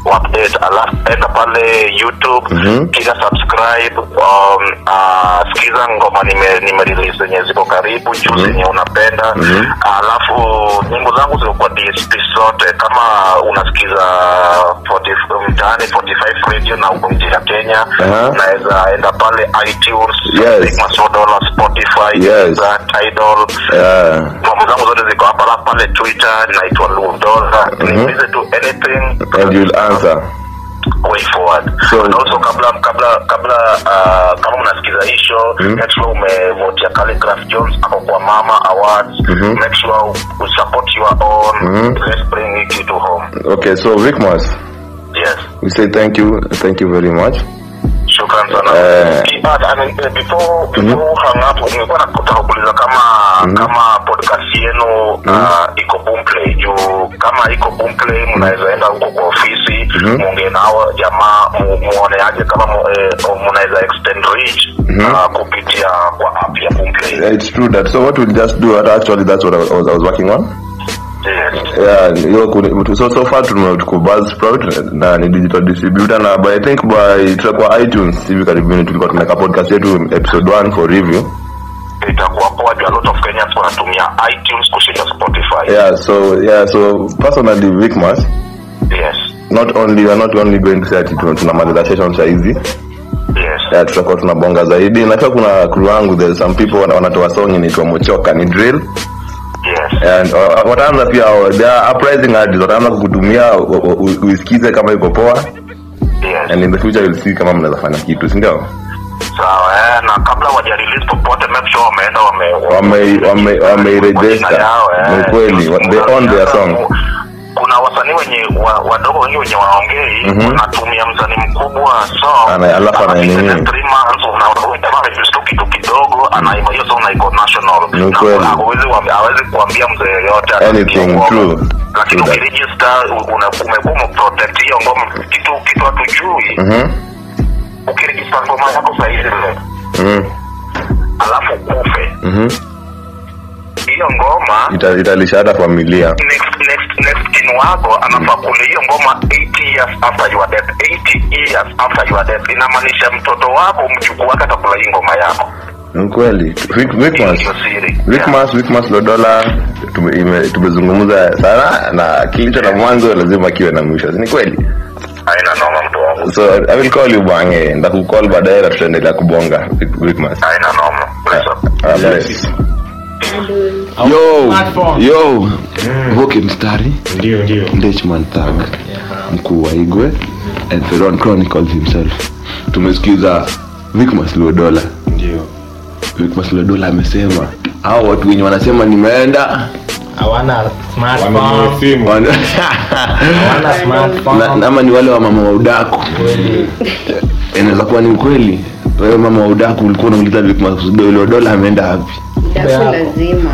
update. Alafu enda pale YouTube, Mhm. kisha subscribe, um, uh, sikiza ngoma nime nime release zenye ziko karibu juu zenye unapenda. Mhm. Alafu nyimbo zangu ziko kwa D S P zote, kama unasikiza forty mtaani forty-five radio na uko nje ya Kenya, Aha. naweza enda pale iTunes, Yes. Big Masodola, Spotify, Yes. Tidal. Yeah. Ngoma zangu zote ziko hapa. Alafu pale Twitter naitwa Ludola. Niulize to anything And you'll answer. way forward. So- And also kabla kabla kabla uh, kama mnasikiza hii show, make sure umevotia Calligraph Jones hapo kwa Mama Awards. Make sure we support your own. Let's bring it to home. Okay, so Vicmas, Yes. we say thank you, thank you very much. Shukran sana. Eh. But I mean, eh, before before hang up, nilikuwa nataka kuuliza kama kama podcast yenu uh, iko Boomplay. Juu kama iko Boomplay, mnaweza enda huko kwa ofisi, muongee nao jamaa, mu- muone aje kama mu- eh, mnaweza extend reach uh, kupitia kwa app ya Boomplay. Yeah, it's true that. So what we'll just do, actually that's what I was, I was working on. Yes. Yeah, hiyo kuni- so so far tuko Buzzsprout na ni digital distributor, na but I think by tutakuwa iTunes hivi karibuni. Tulikuwa tumeka podcast yetu episode one for review. Itakuwa poa juu a lot of Kenyans wanatumia iTunes kushinda Spotify. Yeah, so yeah, so personally Vicmas, Yes. not only we are not only going to say ati tuna- tunamaliza session saa hizi. Yes. Yeah, tutakuwa tunabonga zaidi. Na pia kuna crew yangu, there's some people wana- wanatoa song inaitwa Mochoka, ni drill. Yes. And uh, wataanza pia uh, they are uprising artists, wataanza kukutumia u- u- u- uisikize kama iko poa, Yes. and in the future you'll see kama mnaweza fanya kitu, si ndio? Sawa, eh, na kabla waja release popote, make sure wameenda wame Wame- wame- wame-register. Ni kweli, wa- they own their song. Kuna wasanii wenye wa, wadogo wengi wenye waongei wanatumia msanii mkubwa song, Ana- alafu ana nini? three months unaona kitu kitu kidogo, anaimba hiyo song na iko national. Ni Na kweli. hawezi kuambia hawezi kuambia mzee yote Anything, true. lakini True that. ukiregister una umekuwa protect hiyo ngoma, kitu kitu hatujui. Mhm. Ukiregister ngoma yako saa hizi Mhm. alafu kufe Mhm. hiyo ngoma, Ita- italisha hata familia. next next next kin wako anafaa kule hiyo ngoma eighty years after your death. eighty years after your death inamaanisha mtoto wako mjukuu wake atakula hii ngoma yako. Ni kweli. Vic- Vicmas, Hiyo siri. Vicmas, Vicmas Lodola, tume- ime- tumezungumza sana, na kilicho na mwanzo lazima kiwe na mwisho. Ni kweli. Haina noma mtu wangu. So I will call you Bange, ndakukall baadaye na tutaendelea kubonga Vic- Vicmas. Haina noma. Bless up. Ah, bless. Yo, yo, Voke mstari, Ndio, ndio. Dutchman Thug, mkuu wa Igwe, and Theron Chronicles himself. Tumesikiza Vicmas Lodola. Ndio. Vicmas Lodola amesema hao watu wenye wanasema nimeenda Hawana smartphone. Wanunue simu. wana- Hawana smartphone. na, ama ni wale wa mama wa udaku. Inaweza kuwa ni ukweli. Wewe mama wa udaku ulikuwa unauliza Vicmas Lodola ameenda wapi? Udaku lazima.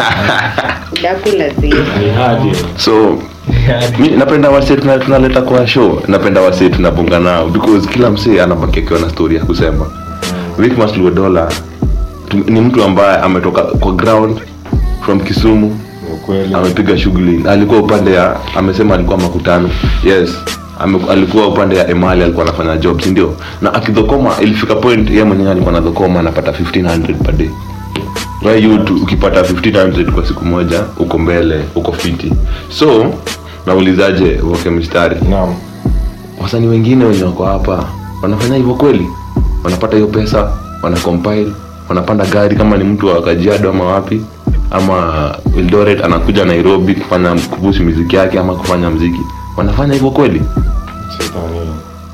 Udaku lazima. Ni hadi. So mi napenda wase tuna- tunaleta kwa show, napenda wase tunabonga nao because kila msee anabaki akiwa na story ya kusema. Vicmas Lodola tu- ni mtu ambaye ametoka kwa ground from Kisumu, Ukweli. amepiga shughuli, alikuwa upande ya, amesema alikuwa makutano, yes ame, alikuwa upande ya Emali, alikuwa anafanya jobs ndio, na akidhokoma ilifika point yeye mwenyewe alikuwa anadhokoma anapata fifteen hundred per day. Right, you tu, ukipata fifteen hundred kwa siku moja uko mbele, uko fiti. So naulizaje Voke mstari, Naam. wasanii wengine wenye wako hapa wanafanya hivyo kweli? Wanapata hiyo pesa, wana compile, wanapanda gari kama ni mtu wa Kajiado ama wapi, ama Eldoret anakuja Nairobi kufanya kubusi muziki yake ama kufanya muziki, wanafanya hivyo kweli? Sidhani.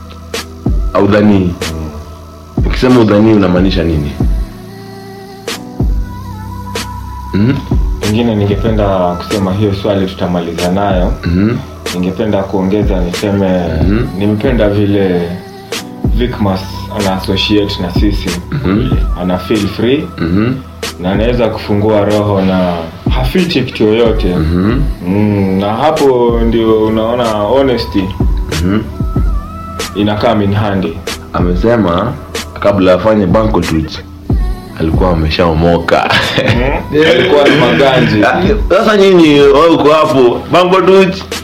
Au dhani? Ukisema udhani unamaanisha nini? Mhm. Pengine ningependa kusema hiyo swali tutamaliza nayo. Mhm. Ningependa kuongeza niseme nimependa vile Vicmas ana associate na sisi. Ana feel free Mhm. na anaweza kufungua roho na hafichi kitu yoyote. Mhm. Mm, na hapo ndio unaona honesty Mhm. inakaa in handy. Amesema kabla afanye banquet alikuwa ameshaomoka. Alikuwa ni maganji. Sasa nyinyi wewe uko hapo banquet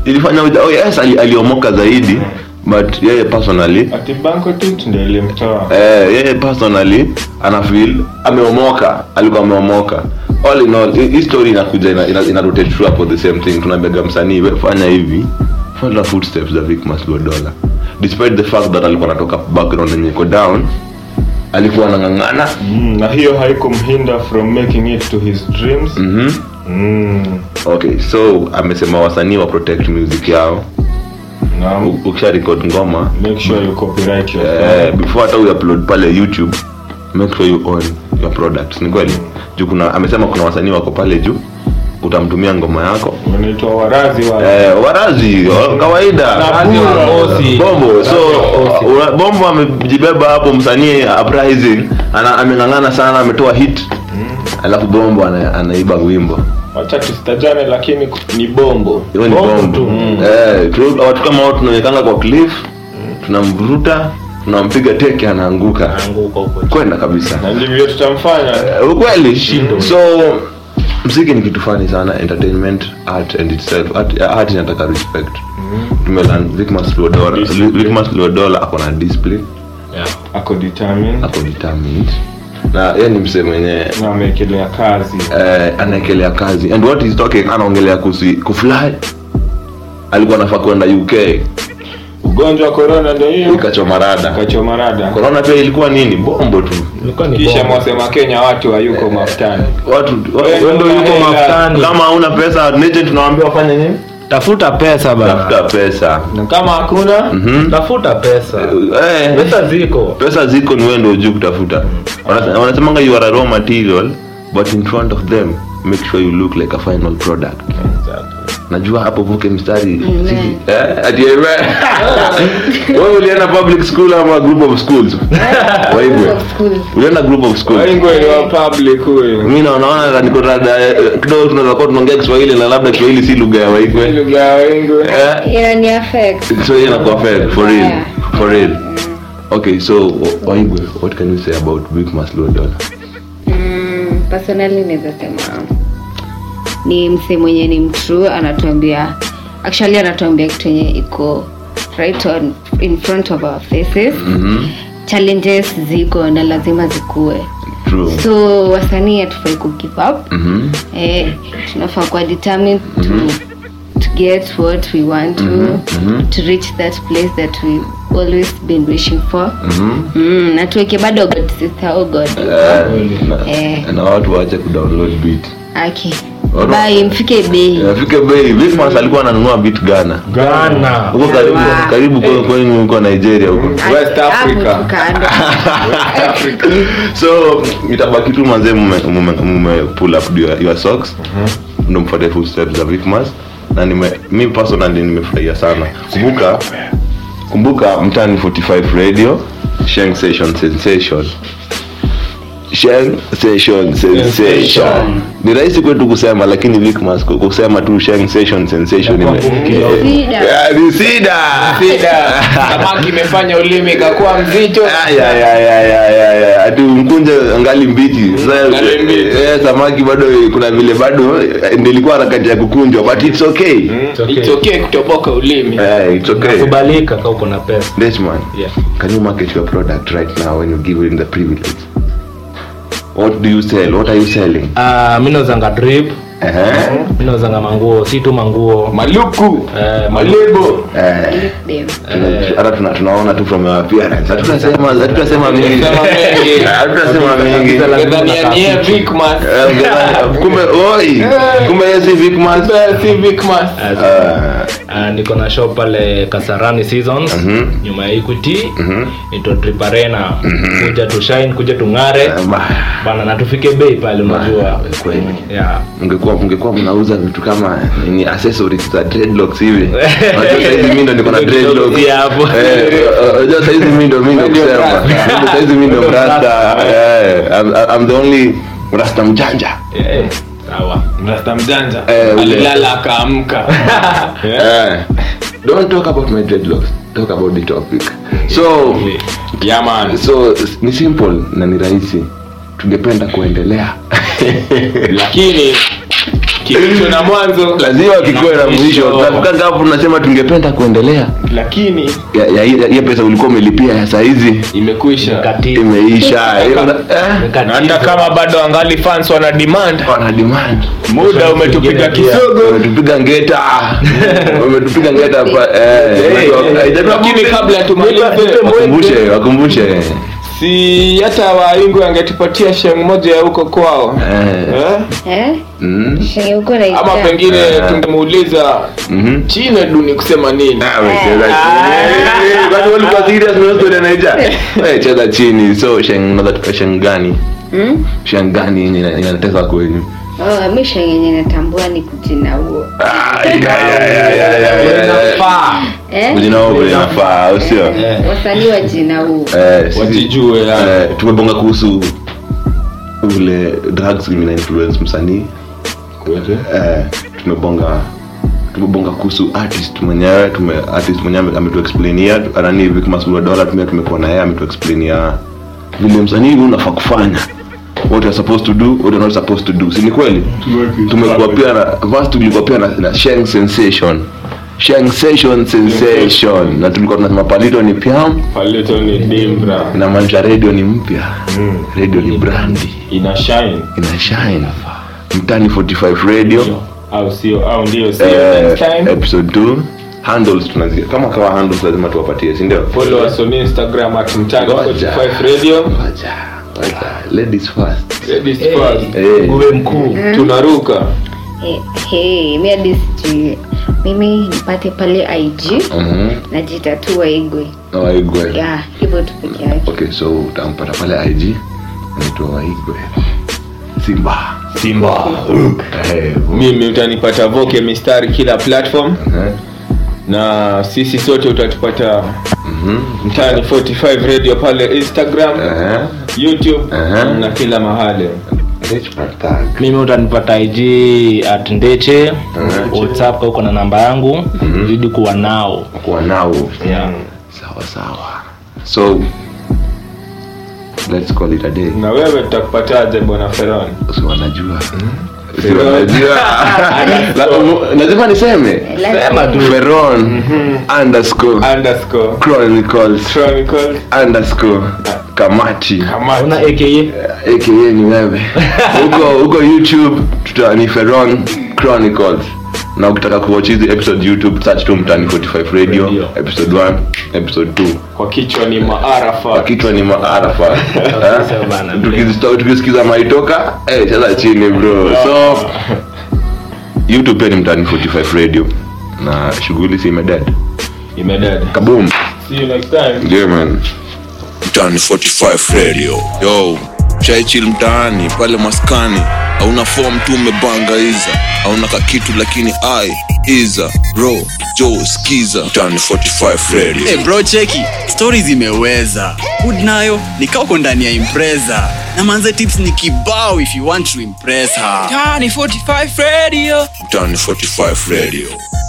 ilifanya uja, oh yes ali, aliomoka zaidi but yeye personally ati banko tit ndio ilimtoa eh yeye personally ana feel ameomoka, alikuwa ameomoka. All in all hii story inakuja ina, ina, ina rotate through hapo the same thing. Tunabega msanii wewe fanya hivi, follow footsteps za Vic Maslodola, despite the fact that alikuwa anatoka background yenye iko down, alikuwa anangangana mm, na hiyo haikumhinda from making it to his dreams. mhm mm. Okay, so amesema wasanii wa protect music yao. Naam. U- ukisha record ngoma Make sure you copyright your eh, before hata upload pale YouTube, make sure you own your products. Ni kweli juu kuna amesema kuna wasanii wako pale juu utamtumia ngoma yako unaitwa warazi wa eh, warazi wa kawaida Warazi wa Mosi. bombo. So una- bombo amejibeba hapo, msanii uprising ana amengangana sana, ametoa hit alafu bombo ana, anaiba wimbo. wacha tustajane lakini ni bombo. Hiyo ni bombo tu. eh, tu watu kama watu tunawekanga kwa cliff, tunamvuruta, tunampiga teke, anaanguka Anguka huko. kwenda kabisa. Na ndivyo tutamfanya. Eh, ukweli. So muziki ni kitu fani sana, entertainment, art and itself. Art, art inataka respect. Tumelan Vic Maslodola, Vic Maslodola ako na discipline, Yeah. Ako determined ako determined. Na yeye ni msee mwenye na amekelea kazi. eh, anaekelea kazi. And what he's talking, anaongelea kuhusu kufly. Alikuwa anafaa kwenda U K, Ugonjwa wa corona ndio hiyo. ikachoma rada. Kachoma rada. Corona pia ilikuwa nini? Bombo tu. Ilikuwa ni Kisha bomba. mwasema Kenya watu hayuko mafutani. Watu Wewe Ndio yuko hela. mafutani. kama hauna pesa, agent tunawaambia wafanye nini? Tafuta pesa bana. Tafuta pesa. Na kama hakuna Mhm. Tafuta pesa. Eh, Pesa ziko. pesa ziko, ni wewe ndio ujue kutafuta. Wanasema wanasemanga you are a raw material but in front of them make sure you look like a final product. Najua hapo vuke mstari. Sisi eh ati wewe. Wewe ulienda public school ama group of schools? Wewe. Ulienda group of schools. wengi ni wa public huyo. Mimi naona niko rada kidogo, tunaweza kuwa tunaongea Kiswahili na labda Kiswahili si lugha ya Waigwe. Lugha ya wengi. Eh, Inani affect. so ina kwa fair for real. Yeah. For real. Okay, so Waigwe, what can you say about Vic Maslodola? Mm, personally naweza sema ni msee mwenye ni mtrue, anatuambia actually anatuambia kitu yenye iko right on in front of our faces. Mhm. Challenges ziko na lazima zikuwe, True. so wasanii hatufai ku give up. Mhm. eh, tunafaa kuwa determined to, to get what we want to, mhm. to reach that place that we've always been wishing for. Mhm. mm, na tuweke bado God sisahau God. Eh, Eh. na- na watu waache kudownload beat. Aki Alright. bye, mfike bei. Afike bei. Vic Mas alikuwa ananunua beat Ghana. Ghana. Huko karibu Wow. karibu kwa kwenu huko Nigeria huko. West Africa. Hapo tukando. So itabaki tu manze mume mume, mume pull up your, your socks. Mhm. Ndio mfuate footsteps za Vic Mas. Na nime mimi personally nimefurahia sana. Kumbuka kumbuka Mtani forty-five Radio, Sheng Session Sensation. Sheng Session Sensation. Ni rahisi kwetu kusema, lakini Vic Mas kusema tu Sheng Session Sensation ime. Sida. Ya, ni sida. Sida. Samaki imefanya ulimi kakuwa mzito. Ya ya ya ya ya ya. Ati mkunje ngali mbichi. Sasa Ngali mbichi. eh, samaki bado kuna vile bado eh, ndio ilikuwa harakati ya kukunjwa, but it's okay. It's okay. okay. It's okay kutoboka ulimi. Eh, it's okay. Kubalika kama uko na pesa. Deshman, Yeah. can you market your product right now when you give him the privilege? What do you sell? What are you selling? Ah, mimi nauzanga drip. Eh. Mimi nauzanga manguo, si tu manguo. Maluku. Eh, Malebo. Eh. Dem. Tuna- hata tuna- tunaona tu from your appearance. Hatutasema hatutasema mingi. Hatutasema mengi. Hatutasema mingi. Nadhani ni yeye Vic Mas. Eh, ungedhani- kumbe oi. Kumbe yeye si Vic Mas. Si Vic Mas. Ah. Ah, niko na shop pale Kasarani Seasons, Mhm. nyuma ya Equity. Mhm. Ito Trip Arena. Kuja tu shine, kuja tungare. Eh, ba- Bana na tufike bei pale unajua. kweli. Yeah. Ungekuwa ungekuwa mnauza vitu kama ni accessories za dreadlocks hivi. Unajua saizi mimi ndo niko na dreadlocks. Yeah, hapo. Eh, unajua saizi mimi ndo mimi ndo kusema. Mimi saizi mimi ndo rasta. Eh, I'm, I'm the only rasta mjanja. Eh, sawa. Rasta mjanja. Eh, ule. Alilala akaamka. Eh. Don't talk about my dreadlocks. Talk about the topic. So, Yeah man. so ni simple na ni rahisi. Tungependa kuendelea. Lakini kilicho na mwanzo lazima kikuwe na mwisho. Tunafika hapo tunasema tungependa kuendelea, lakini ya, ya, ya, ya pesa ulikuwa umelipia ya saa hizi imekwisha, imeisha. Hata kama bado angali fans wana demand, wana demand. Muda umetupiga kisogo, umetupiga ngeta, umetupiga ngeta hapa eh. Lakini kabla tumalize, wakumbushe, wakumbushe si hata waingu angetupatia shilingi moja ya huko kwao eh eh mm. shilingi huko na ama pengine uh. tungemuuliza mhm China duni kusema nini. Ah wewe bado walikuwa serious na story anaija eh cheza chini. So shilingi unataka tukashinga gani mm shilingi gani inataka kwenu? Oh, amesha yenye natambua ni kujina huo. Ah, ya ya ya ya inafaa. Eh? Kujina huo inafaa, sio? Wasanii wa jina huo. Eh, wajijue eh, tumebonga kuhusu ule drugs zina influence msanii. Kweli? Eh, tumebonga tumebonga kuhusu artist mwenyewe, tume artist mwenyewe ametuexplainia anani hivi kama sura dola tumia tumekuwa na yeye ametuexplainia vile msanii unafaa kufanya. What you're supposed to do, what you're not supposed to do. Si ni kweli? Tumekuwa pia na first tulikuwa pia na, na Sheng Sensation. Sheng Sensation Sensation. Na tulikuwa tunasema Palito ni piam, Palito ni dimbra. Na Mancha Radio ni mpya. Mm. Radio ni brandi. Ina shine. Ina shine. Mtani forty-five Radio. Au sio? Au ndio sio? Eh, episode two. Handles tunazia. Kama kawa handles lazima tuwapatie, si ndio? Follow us on Instagram at Mtani forty-five Radio. Wacha. Ladies first. Ladies first. Eh. Uwe mkuu. Tunaruka. Eh, hey, mimi hadi mimi nipate pale I G. Mhm. Najita tu Waigwe. Na Waigwe. Yeah, hivyo tu pekee yake. Okay, so utampata pale I G. Anaitwa Waigwe. Simba. Simba. Eh, Mimi utanipata Voke mistari kila platform. eh. Na sisi sote utatupata Mhm. Mtani forty-five Radio pale Instagram, Eh. YouTube Uh-huh. na kila mahali. Rich Partag. Mimi utanipata I G at Ndeche. Uh-huh. WhatsApp huko na namba yangu. Mhm. Zidi kuwa nao. Kwa nao. Yeah. Sawa sawa. So let's call it a day. Na wewe tutakupataje bwana Feron? So wanajua. Si wanajua. La- Lazima niseme. Sema tu. Feron underscore Underscore Chronicles Chronicles underscore Kamati. kama Una A K A A K A ni wewe. Huko huko YouTube tutani Feron Chronicles. Na ukitaka kuwatch hizi episode YouTube search tu Mtani forty-five Radio, Radio. episode one, episode two. kwa kichwa ni maarafa. Kichwa ni maarafa. Kabisa bana. Tukizitoa tukisikiza maitoka, eh cheza chini bro. So YouTube pia ni Mtani forty-five Radio. Na shughuli si imedead. Imedada. Kaboom. See you next time. Yeah man. Mtani forty-five Radio. Yo, chai chill mtaani pale maskani. Hauna form tu umebanga iza. Hauna kakitu lakini ai iza. Bro, Joe skiza. Mtani forty-five Radio. Hey bro, cheki stories imeweza hood nayo nikao ndani ya Impreza na manze tips ni kibao if you want to impress her. Mtani forty-five Radio.